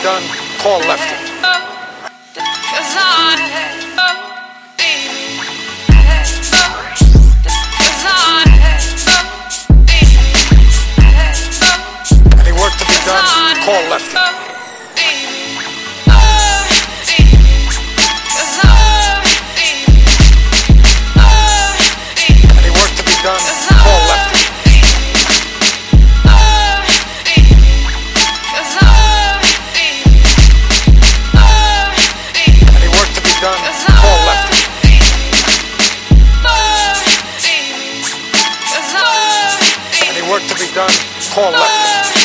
done, call lefty. Any work to be done, call lefty. Any work to be done, call lefty. Any work to be done, call lefty. Any work to be done, call lefty.